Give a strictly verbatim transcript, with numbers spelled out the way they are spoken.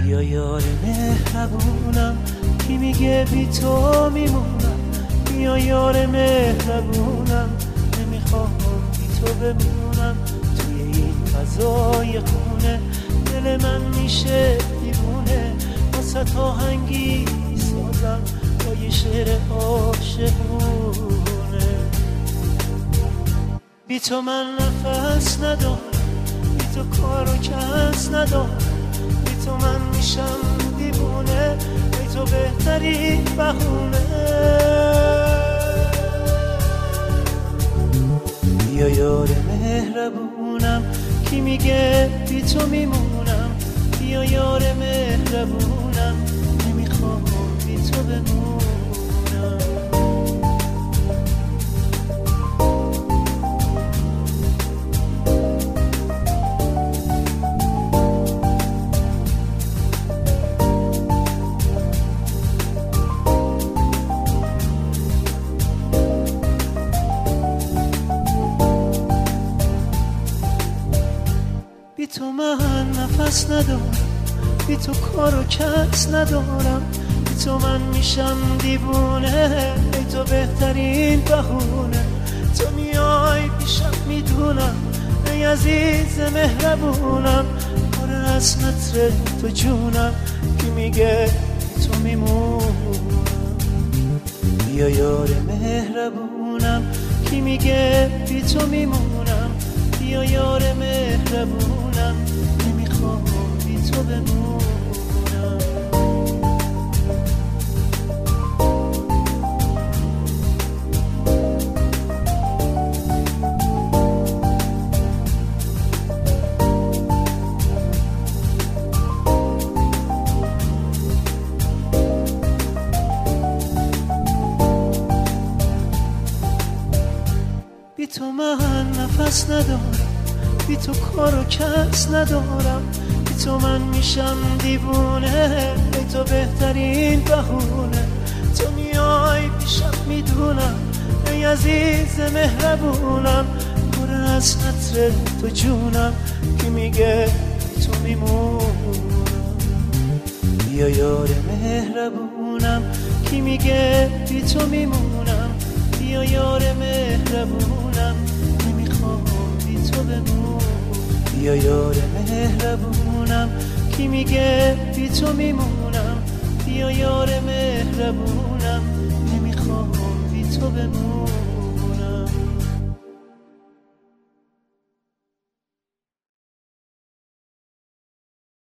بیا یار مهربونم کی میگه بی تو میمونم، بیا یار مهربونم نمیخوام بی تو بمونم. توی این فضای خونه دل من میشه دیوونه، واسه آهنگی سازم با یه شعر عاشقونه. بی تو من نفس ندارم، بی تو کار و کس ندارم، بی تو من میشم دیوونه، بی تو بهترین بهونه. بیا یار مهربونم کی میگه بی تو میمونم، بیا یار مهربونم نمیخوام بی تو بمونم. بی تو من نفس ندارم، بی تو کار و کس ندارم، بی تو من میشم دیوونه، بی تو بهترین بهونه. تو میای پیشم میدونم ای عزیز مهربونم، پر از نطر تو جونم کی میگه بی تو میمونم. بیا یار مهربونم کی میگه بی تو میمونم، بیا یار مهربونم نمیخوام بی تو بمونم. بی تو من نفس ندارم، بی تو کار و کس ندارم، بی تو من میشم دیوونه، بی تو بهترین بهونه. تو میای پیشم میدونم ای عزیز مهربونم، پر از نطر تو جونم کی میگه بی تو میمونم. بیا یار مهربونم کی میگه بی تو میمونم، بیا یار مهربونم نمیخوام بی تو بمونم. بیا یار مهربونم کی میگه بی تو میمونم، بیا یار مهربونم نمیخوام بی تو بمونم.